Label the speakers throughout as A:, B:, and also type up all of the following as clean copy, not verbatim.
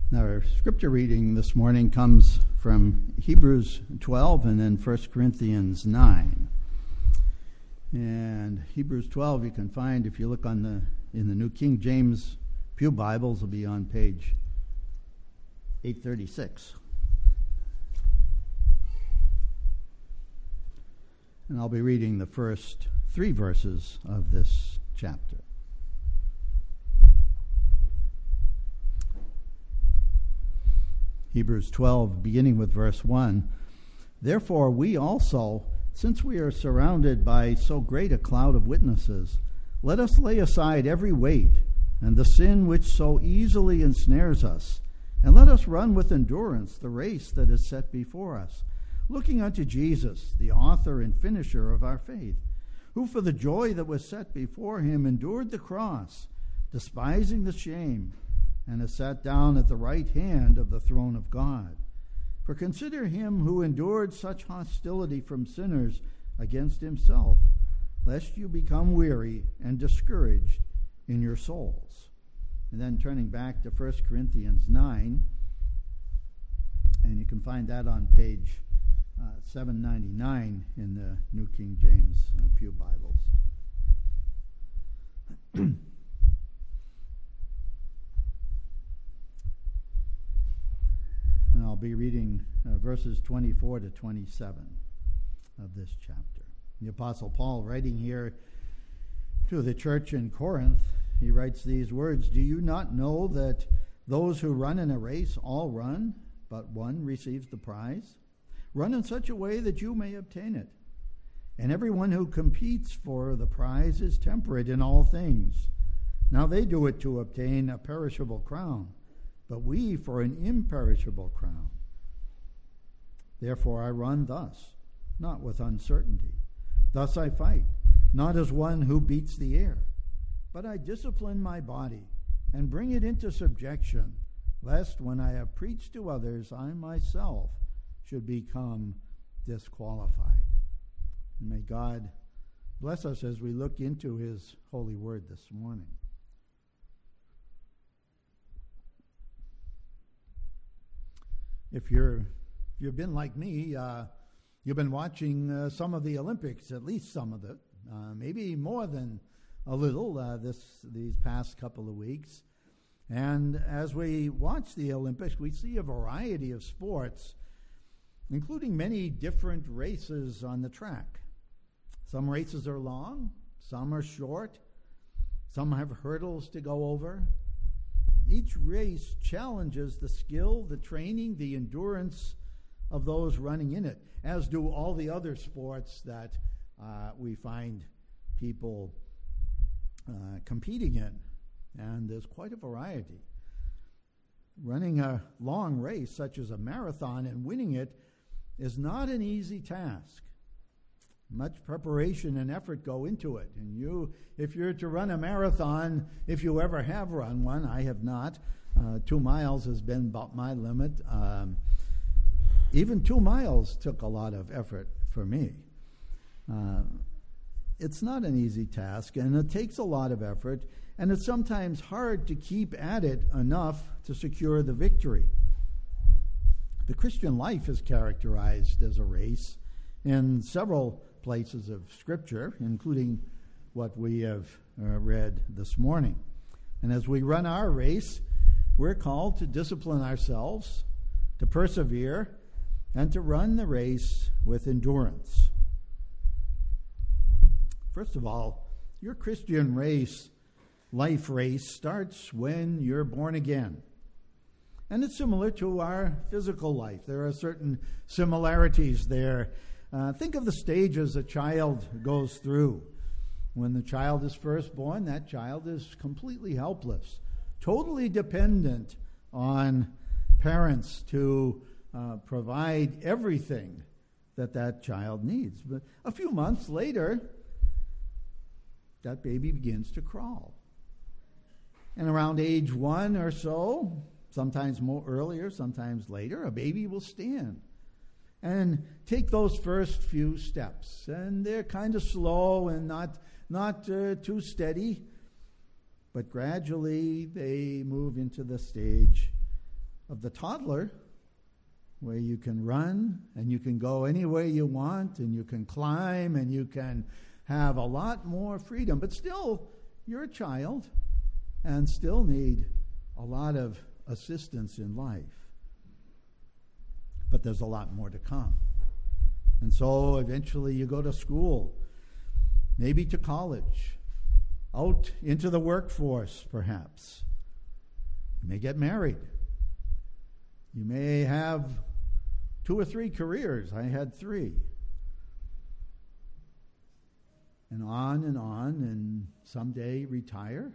A: Now, our scripture reading this morning comes from Hebrews 12 and then 1 Corinthians 9. And Hebrews 12 you can find if you look in the New King James Pew Bibles, will be on page 836. And I'll be reading the first 3 verses of this chapter. Hebrews 12, beginning with verse 1. Therefore we also, since we are surrounded by so great a cloud of witnesses, let us lay aside every weight and the sin which so easily ensnares us, and let us run with endurance the race that is set before us, looking unto Jesus, the author and finisher of our faith, who for the joy that was set before him endured the cross, despising the shame, and has sat down at the right hand of the throne of God. For consider him who endured such hostility from sinners against himself, lest you become weary and discouraged in your souls. And then turning back to 1 Corinthians 9, and you can find that on page 799 in the New King James Pew Bibles. And I'll be reading verses 24 to 27 of this chapter. The Apostle Paul, writing here to the church in Corinth, he writes these words, "Do you not know that those who run in a race all run, but one receives the prize? Run in such a way that you may obtain it. And everyone who competes for the prize is temperate in all things. Now they do it to obtain a perishable crown, but we for an imperishable crown. Therefore I run thus, not with uncertainty. Thus I fight, not as one who beats the air, but I discipline my body and bring it into subjection, lest when I have preached to others, I myself should become disqualified." And may God bless us as we look into his holy word this morning. If you've been like me, you've been watching some of the Olympics, at least some of it, maybe more than a little these past couple of weeks. And as we watch the Olympics, we see a variety of sports, including many different races on the track. Some races are long, some are short, some have hurdles to go over. Each race challenges the skill, the training, the endurance of those running in it, as do all the other sports that we find people competing in. And there's quite a variety. Running a long race, such as a marathon, and winning it is not an easy task. Much preparation and effort go into it. And if you're to run a marathon, if you ever have run one, I have not. 2 miles has been about my limit. Even 2 miles took a lot of effort for me. It's not an easy task, and it takes a lot of effort, and it's sometimes hard to keep at it enough to secure the victory. The Christian life is characterized as a race in several places of Scripture, including what we have read this morning. And as we run our race, we're called to discipline ourselves, to persevere, and to run the race with endurance. First of all, your Christian life race starts when you're born again. And it's similar to our physical life. There are certain similarities there. Think of the stages a child goes through. When the child is first born, that child is completely helpless, totally dependent on parents to provide everything that child needs. But a few months later, that baby begins to crawl. And around age 1 or so, sometimes more earlier, sometimes later, a baby will stand and take those first few steps. And they're kind of slow and not too steady, but gradually they move into the stage of the toddler, where you can run and you can go anywhere you want and you can climb and you can have a lot more freedom. But still, you're a child and still need a lot of assistance in life. But there's a lot more to come. And so eventually you go to school, maybe to college, out into the workforce perhaps. You may get married. You may have 2 or 3 careers. I had 3. And on, and someday retire.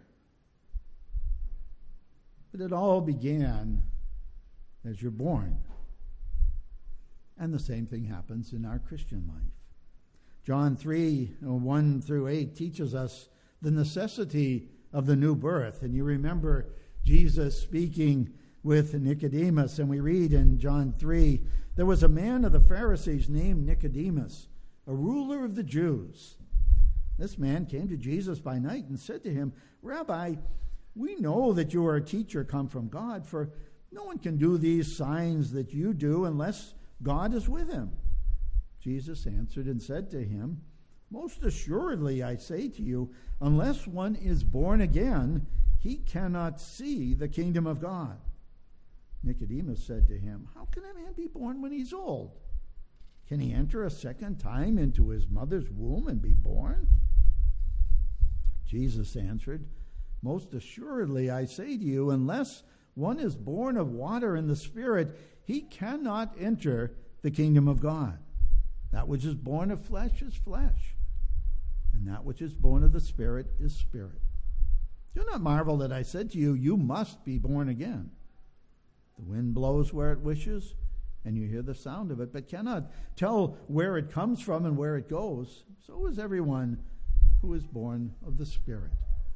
A: But it all began as you're born. And the same thing happens in our Christian life. John 3:1-8 teaches us the necessity of the new birth. And you remember Jesus speaking with Nicodemus, and we read in John 3, there was a man of the Pharisees named Nicodemus, a ruler of the Jews. This man came to Jesus by night and said to him, Rabbi, we know that you are a teacher come from God, for no one can do these signs that you do unless God is with him. Jesus answered and said to him, most assuredly I say to you, unless one is born again, he cannot see the kingdom of God. Nicodemus said to him, how can a man be born when he's old? Can he enter a second time into his mother's womb and be born? Jesus answered, most assuredly I say to you, unless one is born of water and the Spirit, he cannot enter the kingdom of God. That which is born of flesh is flesh, and that which is born of the Spirit is spirit. Do not marvel that I said to you, you must be born again. The wind blows where it wishes, and you hear the sound of it, but cannot tell where it comes from and where it goes. So is everyone who is born of the Spirit.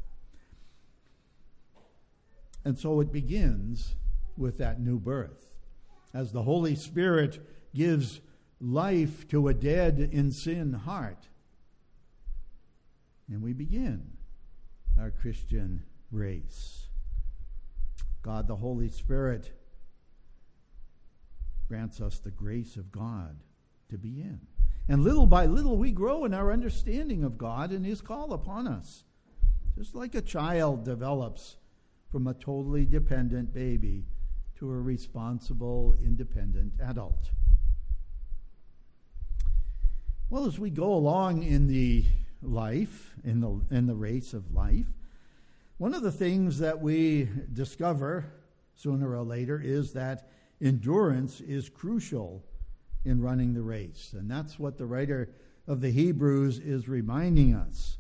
A: And so it begins with that new birth. As the Holy Spirit gives life to a dead in sin heart. And we begin our Christian race. God, the Holy Spirit, grants us the grace of God to be in. And little by little we grow in our understanding of God and his call upon us. Just like a child develops from a totally dependent baby to a responsible, independent adult. Well, as we go along in the life, in the race of life, one of the things that we discover sooner or later is that endurance is crucial in running the race. And that's what the writer of the Hebrews is reminding us.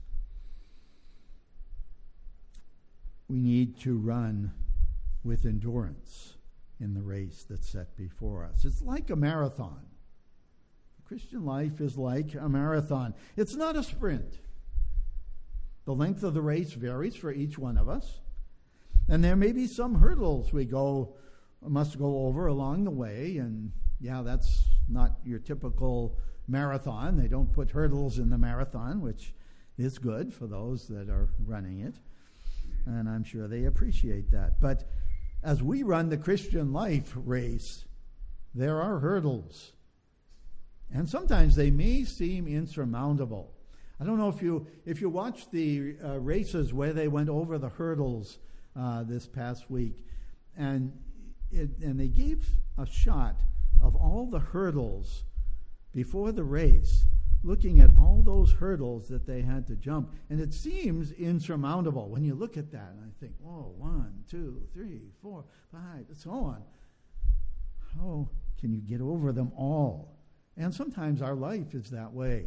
A: We need to run with endurance in the race that's set before us. It's like a marathon. Christian life is like a marathon. It's not a sprint. The length of the race varies for each one of us. And there may be some hurdles we must go over along the way. And yeah, that's not your typical marathon. They don't put hurdles in the marathon, which is good for those that are running it. And I'm sure they appreciate that. But as we run the Christian life race, there are hurdles. And sometimes they may seem insurmountable. I don't know if you watched the races where they went over the hurdles this past week, and they gave a shot of all the hurdles before the race, looking at all those hurdles that they had to jump. And it seems insurmountable when you look at that. And I think, whoa, 1, 2, 3, 4, 5, and so on. How can you get over them all? And sometimes our life is that way.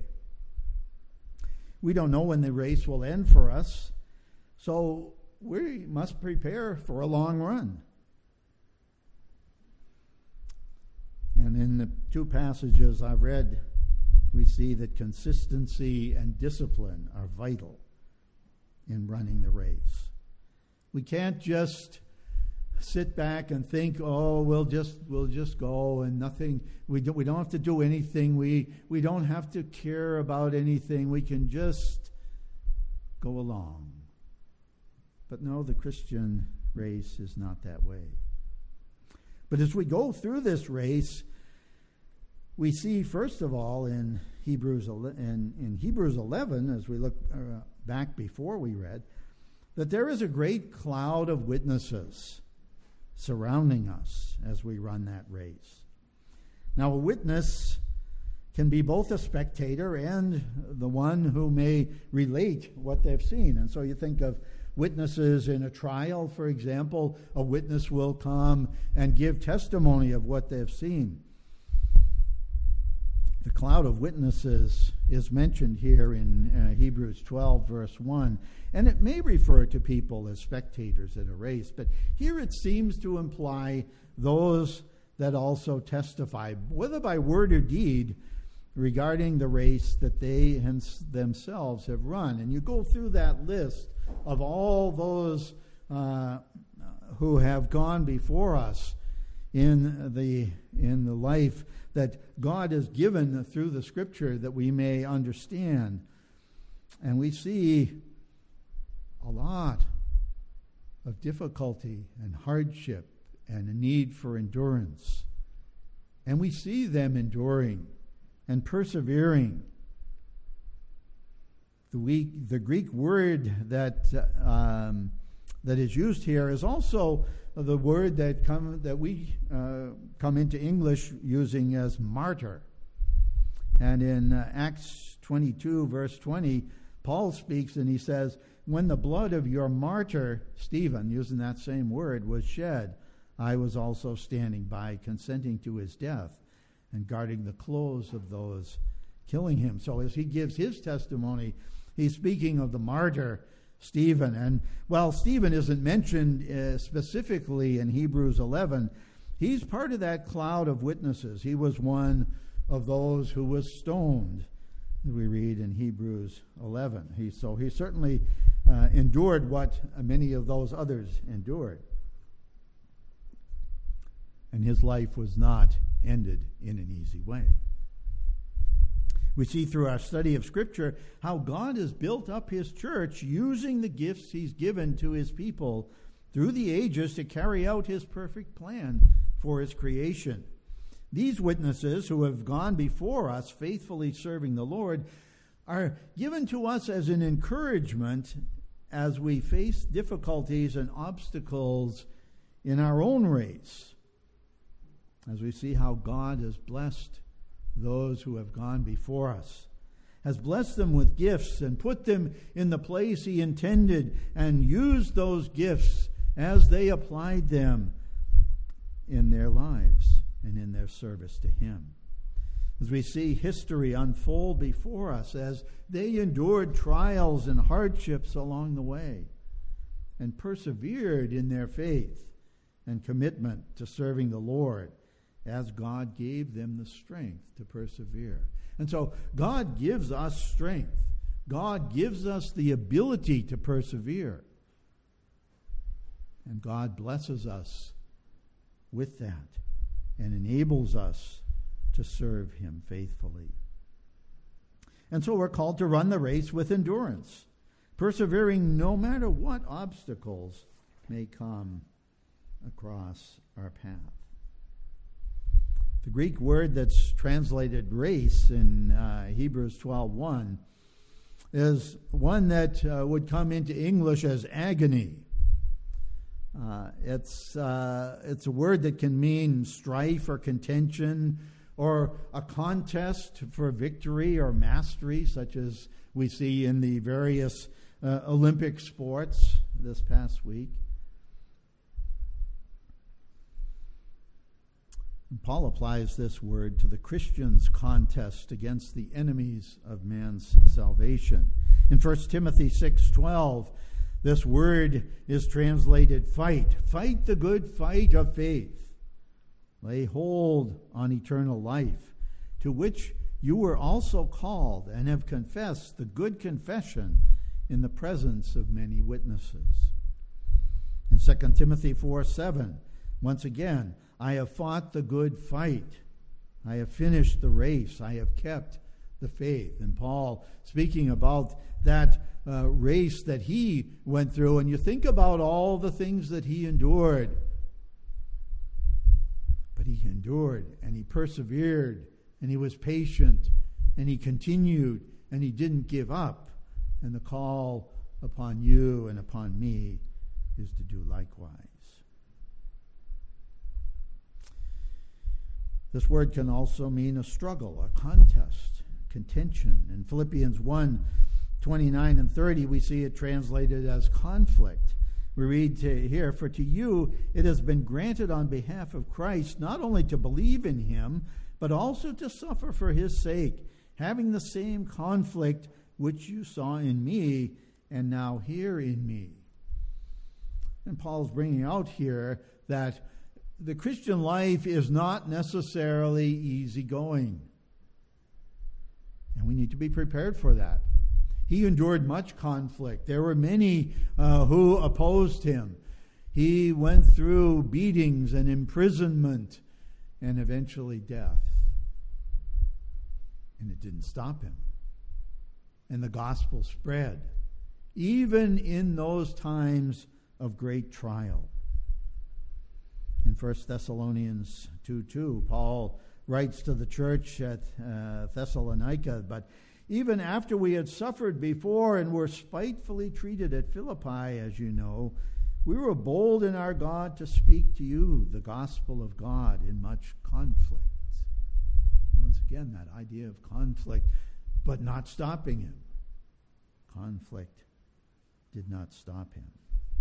A: We don't know when the race will end for us, so we must prepare for a long run. And in the 2 passages I've read, we see that consistency and discipline are vital in running the race. We can't just sit back and think, oh, we'll just go and nothing. We don't have to do anything. We don't have to care about anything. We can just go along. But no, the Christian race is not that way. But as we go through this race, we see, first of all, in Hebrews 11, as we look back before we read, that there is a great cloud of witnesses surrounding us as we run that race. Now, a witness can be both a spectator and the one who may relate what they've seen. And so you think of witnesses in a trial, for example. A witness will come and give testimony of what they've seen. The cloud of witnesses is mentioned here in Hebrews 12, verse 1, and it may refer to people as spectators in a race, but here it seems to imply those that also testify, whether by word or deed, regarding the race that they themselves have run. And you go through that list of all those who have gone before us in the life that God has given through the Scripture that we may understand. And we see a lot of difficulty and hardship and a need for endurance. And we see them enduring and persevering. The Greek word that is used here is also the word that we come into English using as martyr. And in Acts 22, verse 20, Paul speaks and he says, "When the blood of your martyr, Stephen," using that same word, "was shed, I was also standing by, consenting to his death and guarding the clothes of those killing him." So as he gives his testimony, he's speaking of the martyr Stephen. And while Stephen isn't mentioned specifically in Hebrews 11, he's part of that cloud of witnesses. He was one of those who was stoned, we read in Hebrews 11. He certainly endured what many of those others endured. And his life was not ended in an easy way. We see through our study of Scripture how God has built up his church using the gifts he's given to his people through the ages to carry out his perfect plan for his creation. These witnesses who have gone before us faithfully serving the Lord are given to us as an encouragement as we face difficulties and obstacles in our own race, as we see how God has blessed those who have gone before us, has blessed them with gifts and put them in the place he intended, and used those gifts as they applied them in their lives and in their service to him. As we see history unfold before us, as they endured trials and hardships along the way and persevered in their faith and commitment to serving the Lord, as God gave them the strength to persevere. And so God gives us strength. God gives us the ability to persevere. And God blesses us with that and enables us to serve him faithfully. And so we're called to run the race with endurance, persevering no matter what obstacles may come across our path. The Greek word that's translated race in Hebrews 12:1 is one that would come into English as agony. It's a word that can mean strife or contention, or a contest for victory or mastery, such as we see in the various Olympic sports this past week. And Paul applies this word to the Christian's contest against the enemies of man's salvation. In 1 Timothy 6:12, this word is translated fight. Fight the good fight of faith. Lay hold on eternal life, to which you were also called and have confessed the good confession in the presence of many witnesses. In 2 Timothy 4:7, once again, I have fought the good fight. I have finished the race. I have kept the faith. And Paul, speaking about that race that he went through, and you think about all the things that he endured. he endured, and he persevered, and he was patient, and he continued, and he didn't give up. And the call upon you and upon me is to do likewise. This word can also mean a struggle, a contest, contention. In Philippians 1:29 and 30, we see it translated as conflict. We read here, "For to you it has been granted on behalf of Christ not only to believe in him, but also to suffer for his sake, having the same conflict which you saw in me and now hear in me." And Paul's bringing out here that the Christian life is not necessarily easygoing. And we need to be prepared for that. He endured much conflict. There were many who opposed him. He went through beatings and imprisonment and eventually death. And it didn't stop him. And the gospel spread, even in those times of great trial. In 1 Thessalonians 2:2, Paul writes to the church at Thessalonica, "But even after we had suffered before and were spitefully treated at Philippi, as you know, we were bold in our God to speak to you the gospel of God in much conflict." Once again, that idea of conflict, but not stopping him. Conflict did not stop him.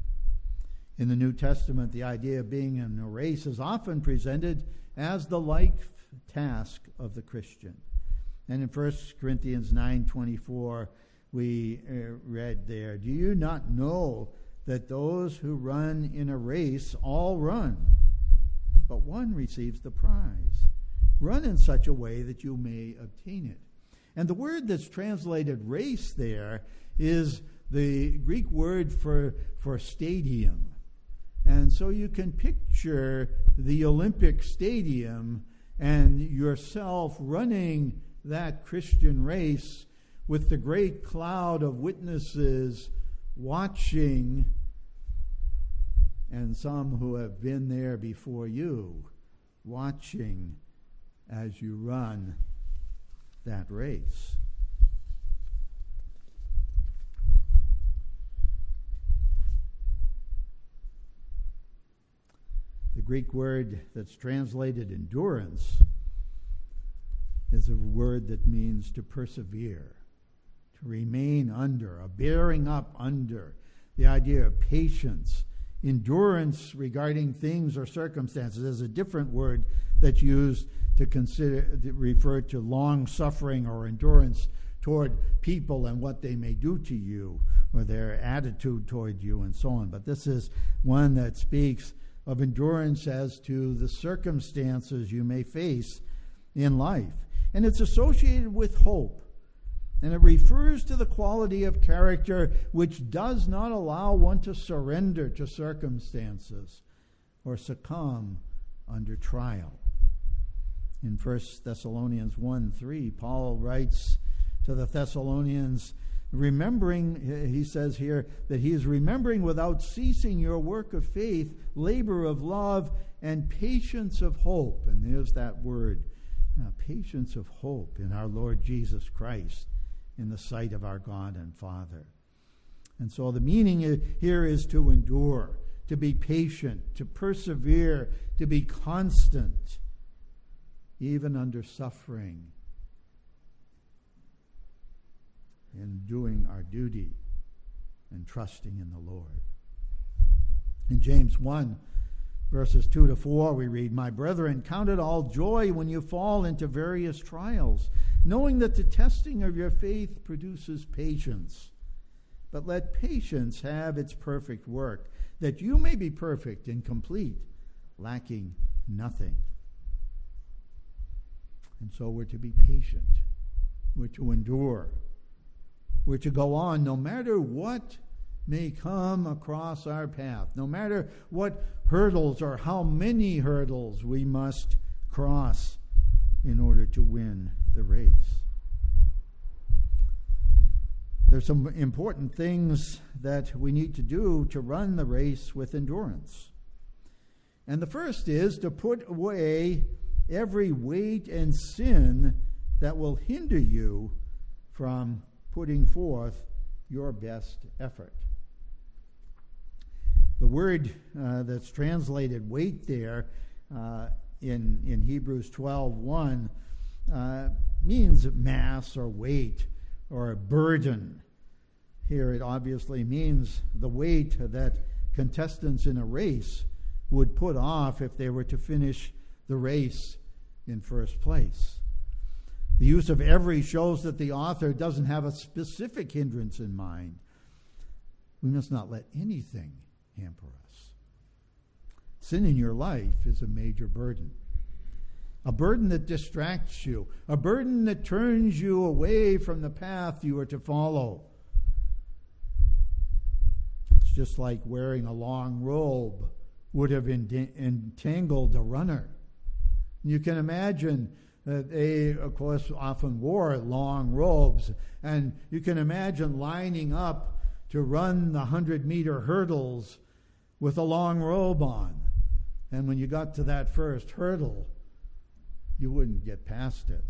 A: In the New Testament, the idea of being in a race is often presented as the life task of the Christian. And in 1 Corinthians 9:24, we read there, "Do you not know that those who run in a race all run, but one receives the prize? Run in such a way that you may obtain it." And the word that's translated race there is the Greek word for stadium. And so you can picture the Olympic Stadium and yourself running that Christian race with the great cloud of witnesses watching, and some who have been there before you watching as you run that race. The Greek word that's translated endurance is a word that means to persevere, to remain under, a bearing up under. The idea of patience, endurance regarding things or circumstances. There's a different word that's used to refer to long suffering or endurance toward people and what they may do to you, or their attitude toward you, and so on. But this is one that speaks of endurance as to the circumstances you may face in life. And it's associated with hope. And it refers to the quality of character which does not allow one to surrender to circumstances or succumb under trial. In 1 Thessalonians 1:3, Paul writes to the Thessalonians, remembering, he says here, that he is remembering without ceasing your work of faith, labor of love, and patience of hope. And there's that word, patience of hope in our Lord Jesus Christ, in the sight of our God and Father. And so the meaning here is to endure, to be patient, to persevere, to be constant, even under suffering, in doing our duty and trusting in the Lord. In James 1, verses 2-4, we read, "My brethren, count it all joy when you fall into various trials, knowing that the testing of your faith produces patience. But let patience have its perfect work, that you may be perfect and complete, lacking nothing." And so we're to be patient. We're to endure. We're to go on no matter what may come across our path, no matter what hurdles or how many hurdles we must cross in order to win the race. There's some important things that we need to do to run the race with endurance. And the first is to put away every weight and sin that will hinder you from putting forth your best effort. The word that's translated weight there in Hebrews 12:1 means mass or weight or burden. Here it obviously means the weight that contestants in a race would put off if they were to finish the race in first place. The use of every shows that the author doesn't have a specific hindrance in mind. We must not let anything hamper us. Sin in your life is a major burden. A burden that distracts you. A burden that turns you away from the path you are to follow. It's just like wearing a long robe would have entangled a runner. You can imagine that they, of course, often wore long robes, and you can imagine lining up to run the 100-meter hurdles with a long robe on. And when you got to that first hurdle, you wouldn't get past it.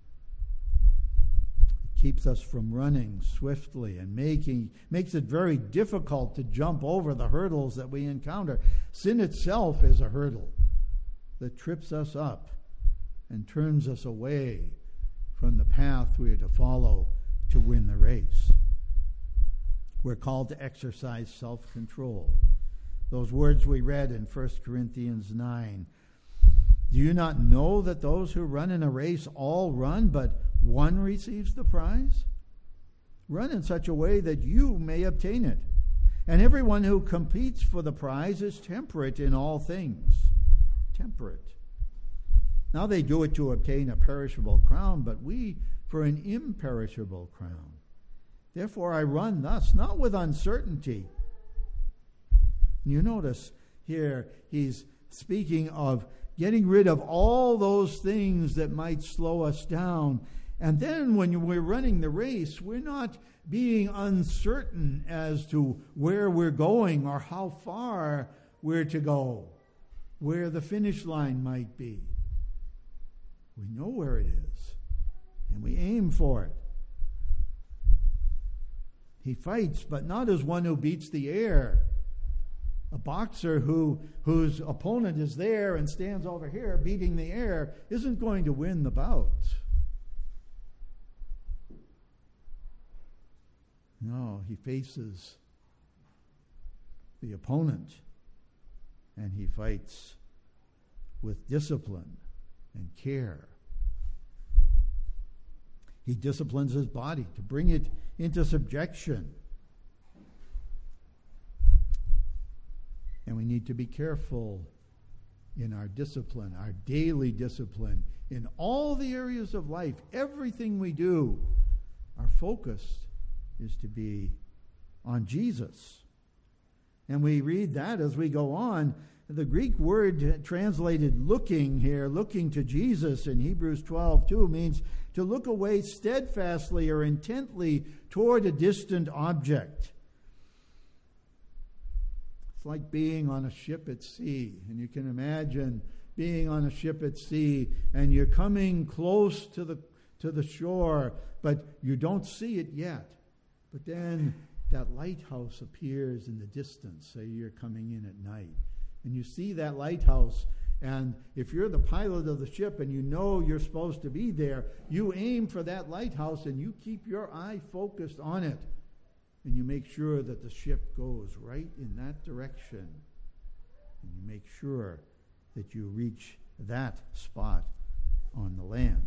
A: It keeps us from running swiftly and makes it very difficult to jump over the hurdles that we encounter. Sin itself is a hurdle that trips us up and turns us away from the path we are to follow to win the race. We're called to exercise self-control. Those words we read in 1 Corinthians 9. Do you not know that those who run in a race all run, but one receives the prize? Run in such a way that you may obtain it. And everyone who competes for the prize is temperate in all things. Temperate. Now they do it to obtain a perishable crown, but we for an imperishable crown. Therefore I run thus, not with uncertainty. You notice here he's speaking of getting rid of all those things that might slow us down. And then when we're running the race, we're not being uncertain as to where we're going or how far we're to go, where the finish line might be. We know where it is, and we aim for it. He fights, but not as one who beats the air. A boxer whose opponent is there and stands over here beating the air isn't going to win the bout. No, he faces the opponent, and he fights with discipline and care. He disciplines his body to bring it into subjection. And we need to be careful in our discipline, our daily discipline, in all the areas of life, everything we do. Our focus is to be on Jesus. And we read that as we go on. The Greek word translated looking here, looking to Jesus in Hebrews 12:2, means to look away steadfastly or intently toward a distant object. It's like being on a ship at sea. And you can imagine being on a ship at sea and you're coming close to the shore, but you don't see it yet. But then that lighthouse appears in the distance. Say you're coming in at night. And you see that lighthouse, and if you're the pilot of the ship and you know you're supposed to be there, you aim for that lighthouse and you keep your eye focused on it. And you make sure that the ship goes right in that direction. And you make sure that you reach that spot on the land.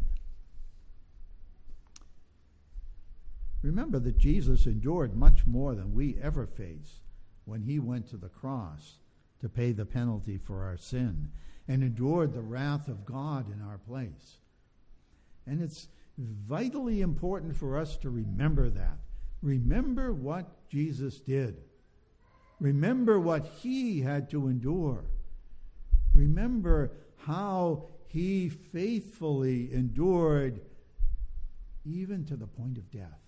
A: Remember that Jesus endured much more than we ever face when he went to the cross to pay the penalty for our sin and endured the wrath of God in our place. And it's vitally important for us to remember that. Remember what Jesus did. Remember what he had to endure. Remember how he faithfully endured even to the point of death.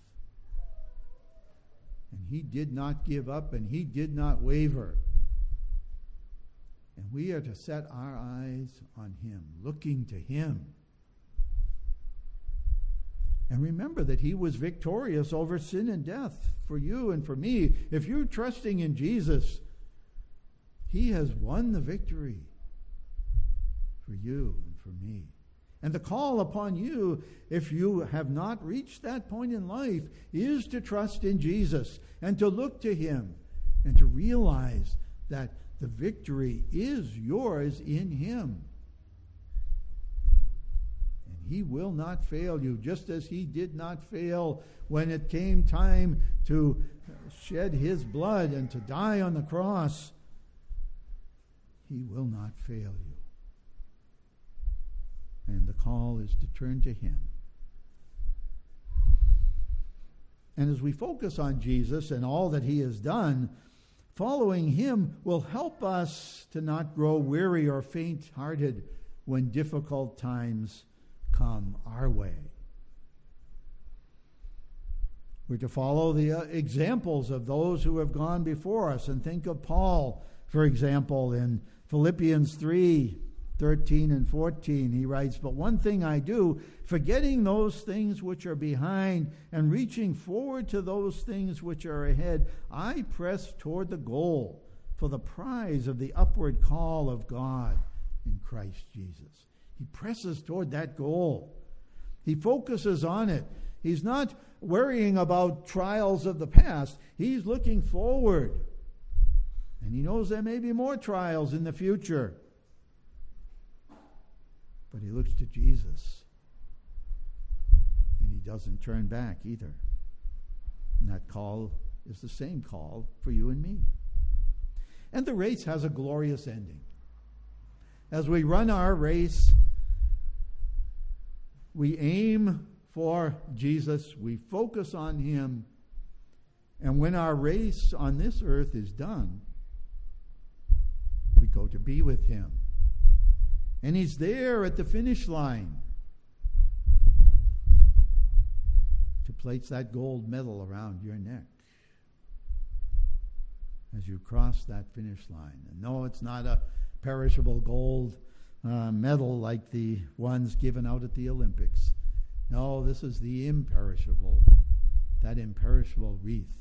A: And he did not give up and he did not waver. And we are to set our eyes on him, looking to him. And remember that he was victorious over sin and death for you and for me. If you're trusting in Jesus, he has won the victory for you and for me. And the call upon you, if you have not reached that point in life, is to trust in Jesus and to look to him and to realize that the victory is yours in him. He will not fail you, just as he did not fail when it came time to shed his blood and to die on the cross. He will not fail you. And the call is to turn to him. And as we focus on Jesus and all that he has done, following him will help us to not grow weary or faint-hearted when difficult times come our way. We're to follow the examples of those who have gone before us, and think of Paul, for example, in Philippians 3:13 and 14. He writes, "But one thing I do, forgetting those things which are behind and reaching forward to those things which are ahead, I press toward the goal for the prize of the upward call of God in Christ Jesus." He presses toward that goal. He focuses on it. He's not worrying about trials of the past. He's looking forward. And he knows there may be more trials in the future. But he looks to Jesus. And he doesn't turn back either. And that call is the same call for you and me. And the race has a glorious ending. As we run our race, we aim for Jesus, we focus on him, and when our race on this earth is done, we go to be with him. And he's there at the finish line to place that gold medal around your neck as you cross that finish line. And no, it's not a perishable gold medal like the ones given out at the Olympics. No, this is the imperishable, that imperishable wreath,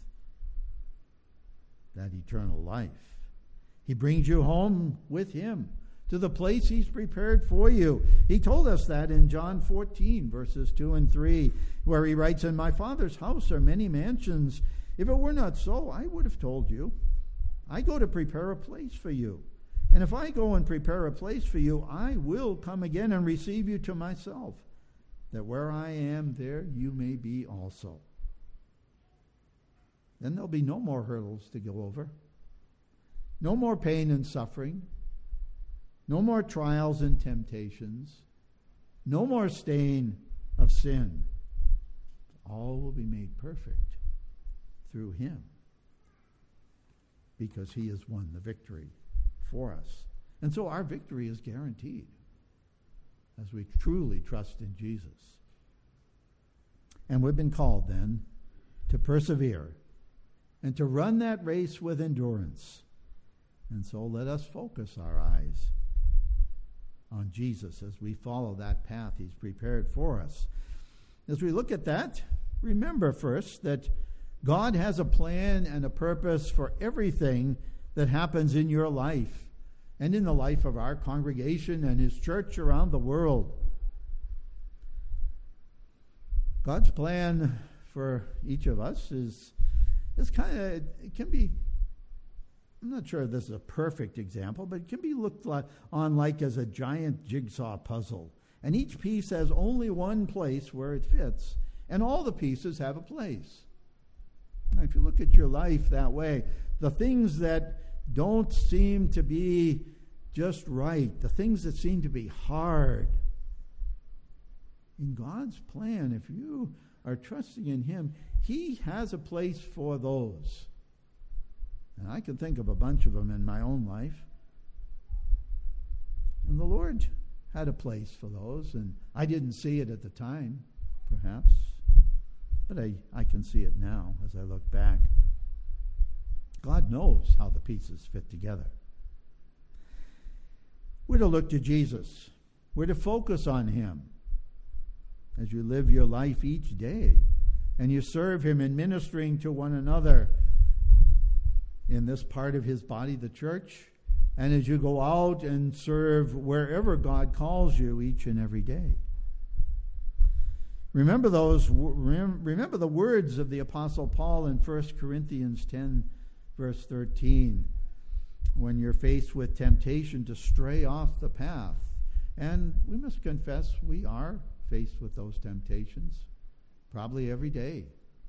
A: that eternal life. He brings you home with him to the place he's prepared for you. He told us that in John 14, verses 2 and 3, where he writes, "In my Father's house are many mansions. If it were not so, I would have told you. I go to prepare a place for you. And if I go and prepare a place for you, I will come again and receive you to myself, that where I am, there you may be also." Then there'll be no more hurdles to go over, no more pain and suffering, no more trials and temptations, no more stain of sin. All will be made perfect through him, because he has won the victory for us. And so our victory is guaranteed as we truly trust in Jesus. And we've been called then to persevere and to run that race with endurance. And so let us focus our eyes on Jesus as we follow that path he's prepared for us. As we look at that, remember first that God has a plan and a purpose for everything that happens in your life and in the life of our congregation and his church around the world. God's plan for each of us is kind of, it can be, I'm not sure if this is a perfect example, but it can be looked on like as a giant jigsaw puzzle. And each piece has only one place where it fits, and all the pieces have a place. Now, if you look at your life that way, the things that don't seem to be just right, the things that seem to be hard, in God's plan, if you are trusting in him, he has a place for those. And I can think of a bunch of them in my own life. And the Lord had a place for those, and I didn't see it at the time, perhaps, but I can see it now as I look back. God knows how the pieces fit together. We're to look to Jesus. We're to focus on him as you live your life each day and you serve him in ministering to one another in this part of his body, the church, and as you go out and serve wherever God calls you each and every day. Remember the words of the Apostle Paul in 1 Corinthians 10, verse 13, when you're faced with temptation to stray off the path. And we must confess we are faced with those temptations, probably every day.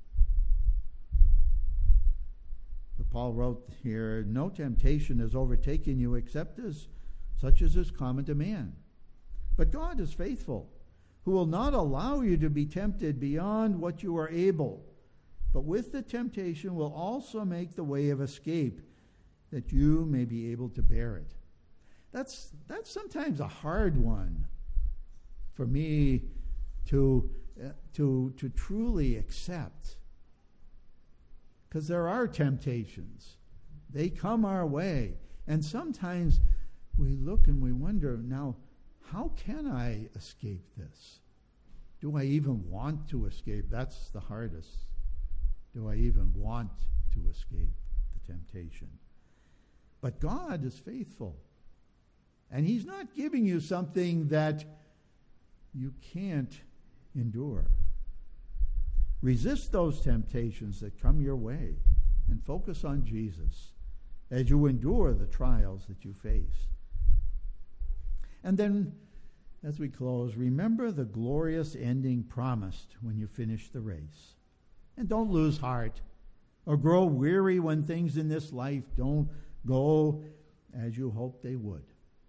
A: But Paul wrote here, no temptation has overtaken you except such as is common to man. But God is faithful, who will not allow you to be tempted beyond what you are able, but with the temptation will also make the way of escape, that you may be able to bear it. That's sometimes a hard one for me to truly accept, because there are temptations. They come our way, and sometimes we look and we wonder, now, how can I escape this? Do I even want to escape? That's the hardest. Do I even want to escape the temptation? But God is faithful. And he's not giving you something that you can't endure. Resist those temptations that come your way and focus on Jesus as you endure the trials that you face. And then, as we close, remember the glorious ending promised when you finish the race. And don't lose heart or grow weary when things in this life don't go as you hoped they would.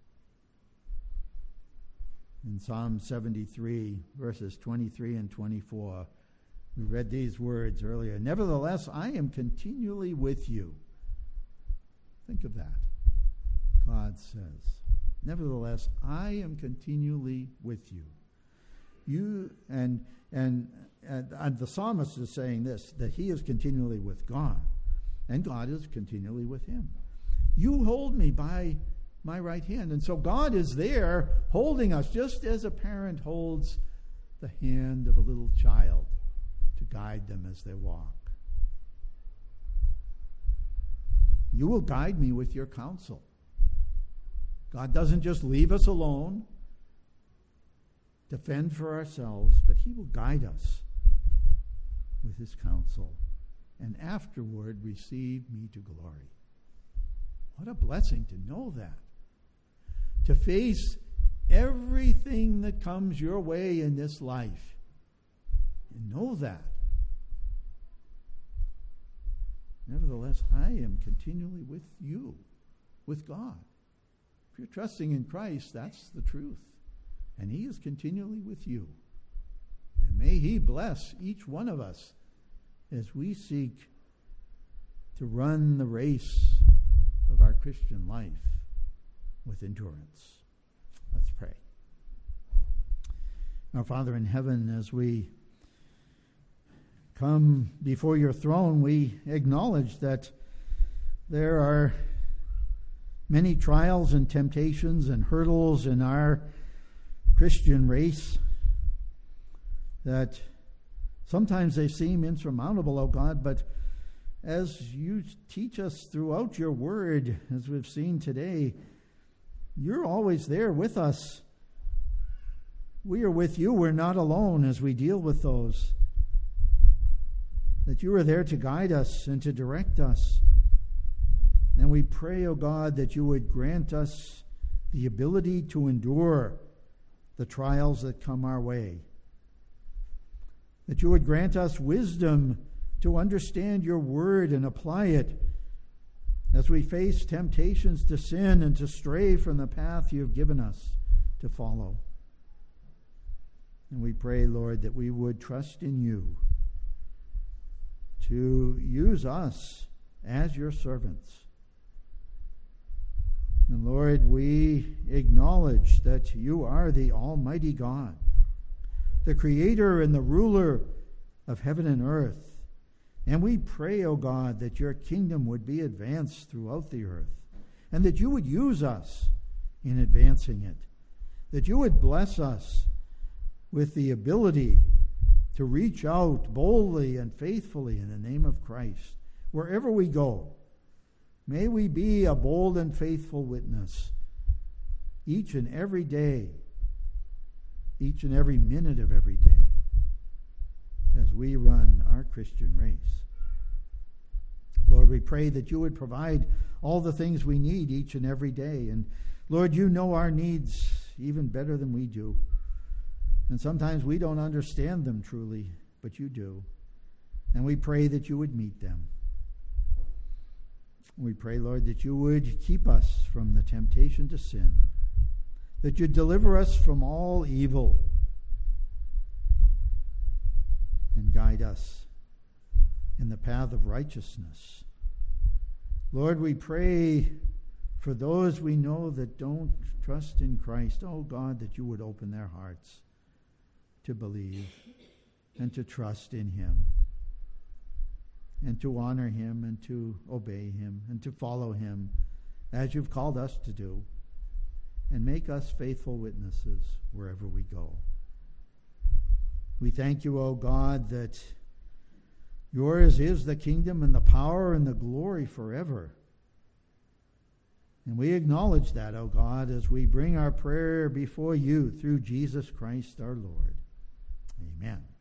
A: In Psalm 73, verses 23 and 24, we read these words earlier. Nevertheless, I am continually with you. Think of that. God says, nevertheless, I am continually with you. And the psalmist is saying this, that he is continually with God, and God is continually with him. You hold me by my right hand. And so God is there holding us, just as a parent holds the hand of a little child to guide them as they walk. You will guide me with your counsel. God doesn't just leave us alone to fend for ourselves, but he will guide us with his counsel, and afterward receive me to glory. What a blessing to know that. To face everything that comes your way in this life. And know that. Nevertheless, I am continually with you, with God. If you're trusting in Christ, that's the truth. And he is continually with you. And may he bless each one of us as we seek to run the race of our Christian life with endurance. Let's pray. Our Father in heaven, as we come before your throne, we acknowledge that there are many trials and temptations and hurdles in our Christian race that sometimes they seem insurmountable, O God, but as you teach us throughout your word, as we've seen today, you're always there with us. We are with you. We're not alone as we deal with those. That you are there to guide us and to direct us. And we pray, O God, that you would grant us the ability to endure the trials that come our way. That you would grant us wisdom to understand your word and apply it as we face temptations to sin and to stray from the path you have given us to follow. And we pray, Lord, that we would trust in you to use us as your servants. And Lord, we acknowledge that you are the Almighty God, the creator and the ruler of heaven and earth. And we pray, O God, that your kingdom would be advanced throughout the earth, and that you would use us in advancing it. That you would bless us with the ability to reach out boldly and faithfully in the name of Christ wherever we go. May we be a bold and faithful witness each and every day, each and every minute of every day, as we run our Christian race. Lord, we pray that you would provide all the things we need each and every day. And Lord, you know our needs even better than we do. And sometimes we don't understand them truly, but you do. And we pray that you would meet them. We pray, Lord, that you would keep us from the temptation to sin, that you deliver us from all evil, and guide us in the path of righteousness. Lord, we pray for those we know that don't trust in Christ. Oh God, that you would open their hearts to believe and to trust in him and to honor him and to obey him and to follow him as you've called us to do, and make us faithful witnesses wherever we go. We thank you, O God, that yours is the kingdom and the power and the glory forever. And we acknowledge that, O God, as we bring our prayer before you through Jesus Christ our Lord. Amen.